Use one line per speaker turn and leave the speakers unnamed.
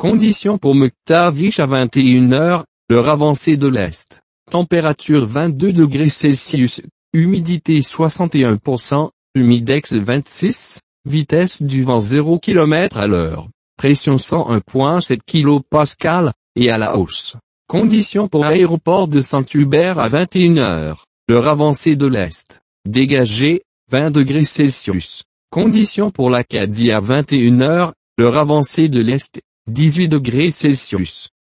Conditions pour Muktavish à 21h, l'heure avancée de l'Est. Température 22 degrés Celsius, humidité 61%, humidex 26, vitesse du vent 0 km à l'heure, pression 101,7 kPa, et à la hausse. Conditions pour aéroport de Saint-Hubert à 21h, l'heure avancée de l'Est. Dégagé, 20 degrés Celsius. Conditions pour l'Acadie à 21h, l'heure avancée de l'Est, 18 degrés Celsius.